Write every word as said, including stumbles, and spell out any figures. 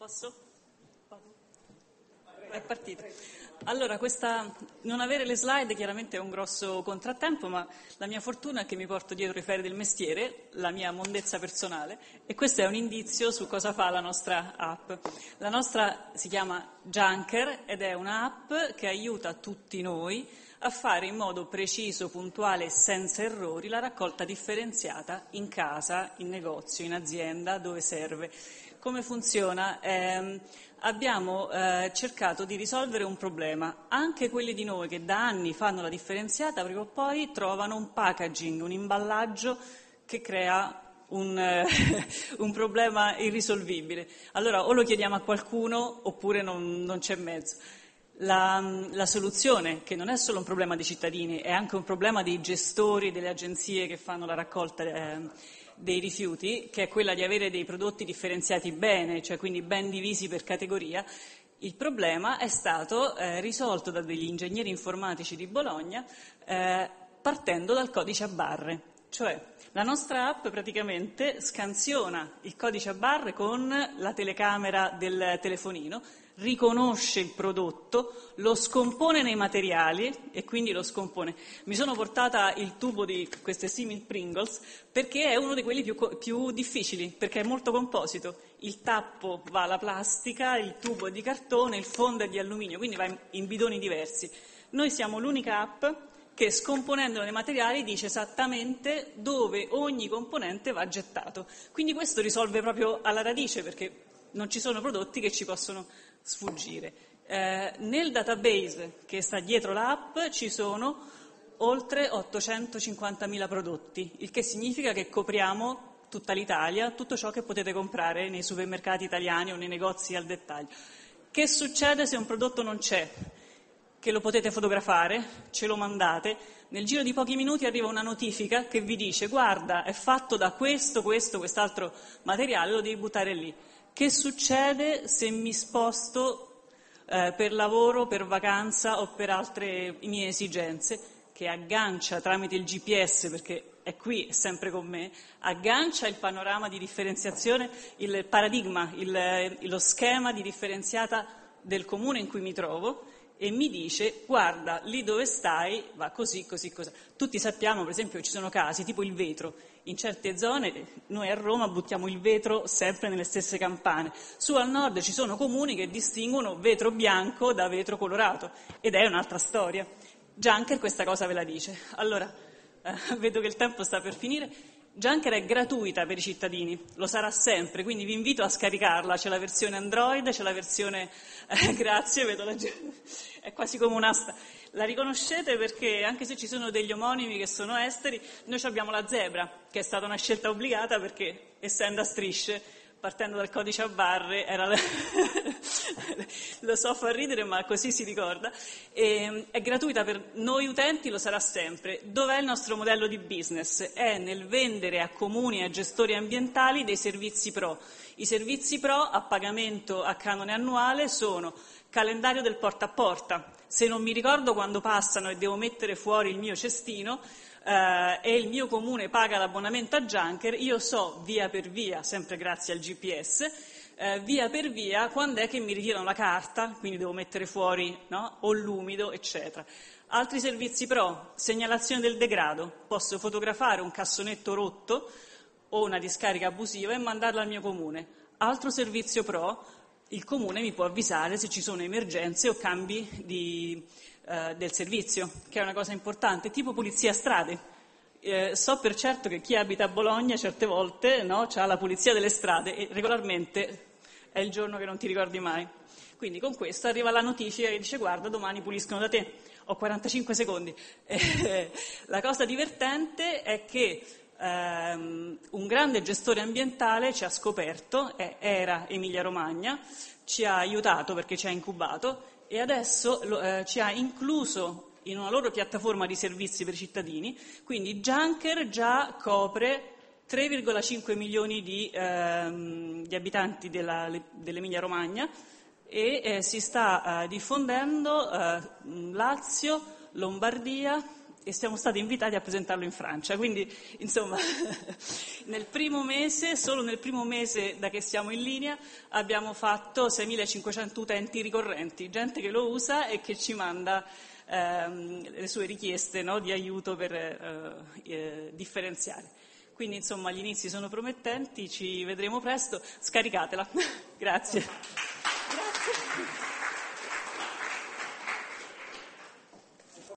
Posso? È partito. Allora, questa, non avere le slide chiaramente è un grosso contrattempo, ma la mia fortuna è che mi porto dietro i ferri del mestiere, la mia mondezza personale, e questo è un indizio su cosa fa la nostra app. La nostra si chiama Junker ed è un'app che aiuta tutti noi a fare in modo preciso, puntuale e senza errori la raccolta differenziata in casa, in negozio, in azienda, dove serve. Come funziona? Eh, abbiamo eh, cercato di risolvere un problema. Anche quelli di noi che da anni fanno la differenziata, prima o poi trovano un packaging, un imballaggio che crea un, eh, un problema irrisolvibile. Allora o lo chiediamo a qualcuno oppure non, non c'è mezzo. La, la soluzione, che non è solo un problema dei cittadini, è anche un problema dei gestori, delle agenzie che fanno la raccolta eh, dei rifiuti, che è quella di avere dei prodotti differenziati bene, cioè quindi ben divisi per categoria. Il problema è stato eh, risolto da degli ingegneri informatici di Bologna eh, partendo dal codice a barre, cioè la nostra app praticamente scansiona il codice a barre con la telecamera del telefonino, riconosce il prodotto, lo scompone nei materiali e quindi lo scompone. Mi sono portata il tubo di queste simil Pringles perché è uno di quelli più, più difficili, perché è molto composito. Il tappo va alla plastica, il tubo è di cartone, il fondo è di alluminio, quindi va in, in bidoni diversi. Noi siamo l'unica app che scomponendolo nei materiali dice esattamente dove ogni componente va gettato. Quindi questo risolve proprio alla radice, perché non ci sono prodotti che ci possono sfuggire. Eh, nel database che sta dietro l'app ci sono oltre ottocentocinquantamila prodotti, il che significa che copriamo tutta l'Italia, tutto ciò che potete comprare nei supermercati italiani o nei negozi al dettaglio. Che succede se un prodotto non c'è? Che lo potete fotografare, ce lo mandate, nel giro di pochi minuti arriva una notifica che vi dice guarda, è fatto da questo, questo, quest'altro materiale, lo devi buttare lì. Che succede se mi sposto eh, per lavoro, per vacanza o per altre mie esigenze? Che aggancia tramite il G P S, perché è qui, è sempre con me, aggancia il panorama di differenziazione, il paradigma, il, lo schema di differenziata del comune in cui mi trovo e mi dice guarda, lì dove stai va così, così, così. Tutti sappiamo, per esempio, ci sono casi, tipo il vetro. In certe zone, noi a Roma buttiamo il vetro sempre nelle stesse campane. Su al nord ci sono comuni che distinguono vetro bianco da vetro colorato, ed è un'altra storia. Junker questa cosa ve la dice. Allora, eh, vedo che il tempo sta per finire. Junker è gratuita per i cittadini, lo sarà sempre, quindi vi invito a scaricarla. C'è la versione Android, c'è la versione... Eh, grazie, vedo la gente... È quasi come un'asta. La riconoscete perché, anche se ci sono degli omonimi che sono esteri, noi abbiamo la zebra, che è stata una scelta obbligata perché, essendo a strisce, partendo dal codice a barre, era lo so far ridere ma così si ricorda, e, è gratuita per noi utenti, lo sarà sempre. Dov'è il nostro modello di business? È nel vendere a comuni e a gestori ambientali dei servizi pro. I servizi pro a pagamento a canone annuale sono calendario del porta a porta. Se non mi ricordo quando passano e devo mettere fuori il mio cestino eh, e il mio comune paga l'abbonamento a Junker, io so via per via, sempre grazie al G P S, eh, via per via quando è che mi ritirano la carta, quindi devo mettere fuori, no? O l'umido, eccetera. Altri servizi pro, segnalazione del degrado. Posso fotografare un cassonetto rotto o una discarica abusiva e mandarla al mio comune. Altro servizio pro, il comune mi può avvisare se ci sono emergenze o cambi di, eh, del servizio, che è una cosa importante, tipo pulizia strade. Eh, so per certo che chi abita a Bologna certe volte no, ha la pulizia delle strade e regolarmente è il giorno che non ti ricordi mai. Quindi con questo arriva la notifica che dice guarda, domani puliscono da te, ho quarantacinque secondi. Eh, la cosa divertente è che Um, un grande gestore ambientale ci ha scoperto, eh, era Emilia Romagna, ci ha aiutato perché ci ha incubato e adesso lo, eh, ci ha incluso in una loro piattaforma di servizi per i cittadini, quindi Junker già copre tre virgola cinque milioni di, ehm, di abitanti della, dell'Emilia Romagna e eh, si sta eh, diffondendo eh, Lazio, Lombardia e siamo stati invitati a presentarlo in Francia. Quindi, insomma, nel primo mese, solo nel primo mese da che siamo in linea, abbiamo fatto seimilacinquecento utenti ricorrenti, gente che lo usa e che ci manda ehm, le sue richieste, no, di aiuto per eh, eh, differenziare. Quindi, insomma, gli inizi sono promettenti, ci vedremo presto. Scaricatela. Grazie.